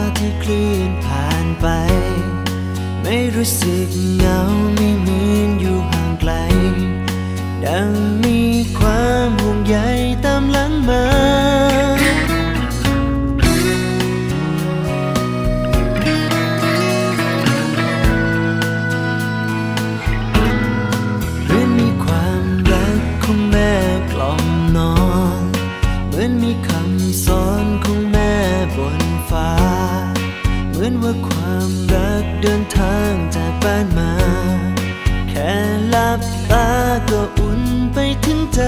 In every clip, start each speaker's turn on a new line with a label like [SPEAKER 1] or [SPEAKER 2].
[SPEAKER 1] ที่เคลื่อนผ่านไปไม่รู้สึกเหงาไม่เหมือนอยู่ห่างไกลดังมีความห่วงใยตามหลังมาเหมือนมีความรักของแม่กล่อมนอนเหมือนมีคำสอนของแม่บนฟ้าเหมือนว่าความรักเดินทางจากบ้านมาแค่หลับตาก็อุ่นไปถึงใจ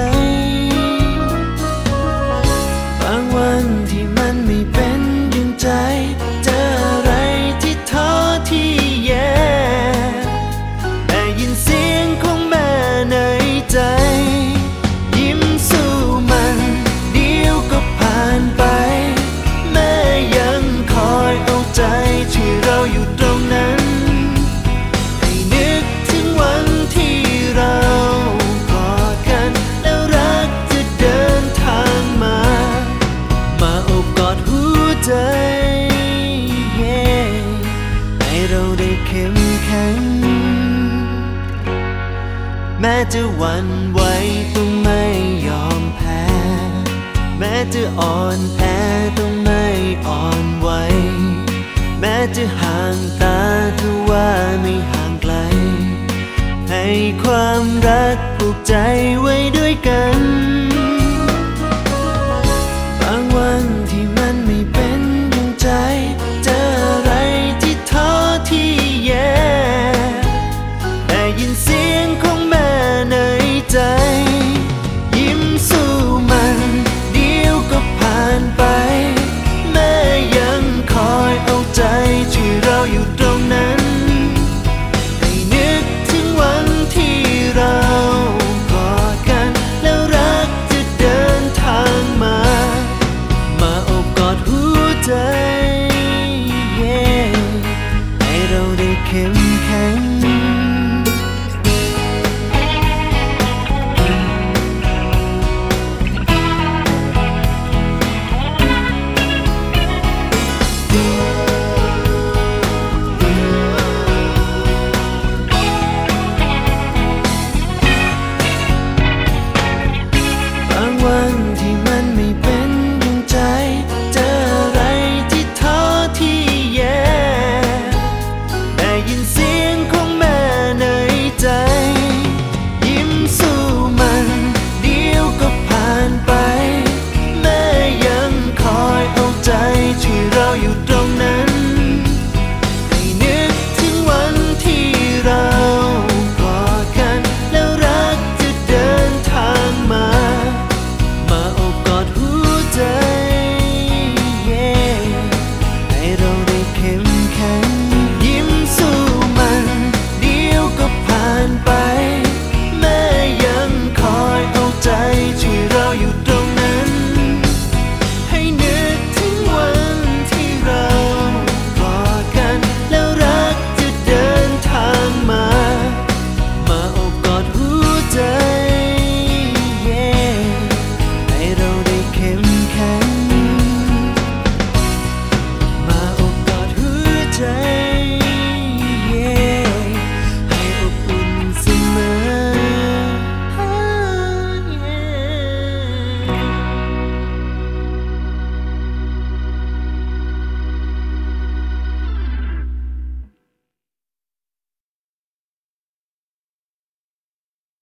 [SPEAKER 1] บางวันที่มันไม่เป็นอย่างใจเจออะไรที่ท้อที่แย่ได้ยินเสียงของแม่ในใจยิ้มสู้มันเดี๋ยวก็ผ่านไปแม่ยังคอยเอาใจที่เราอยู่ตรงนั้นให้นึกถึงวันที่เรากอดกันแล้วรักจะเดินทางมาโอบกอดหัวใจให้เราได้เข้มแข็งแม้จะหวั่นไหวต้องไม่ยอมแพ้แม้จะอ่อนแอต้องไม่อ่อนไหวแม้จะห่างตาถ้าว่าไม่ห่างไกลให้ความรักผูกใจไว้ด้วยกันบางวันที่มันไม่เป็นอย่างใจเจออะไรที่ท้อที่แย่ได้ยินเสี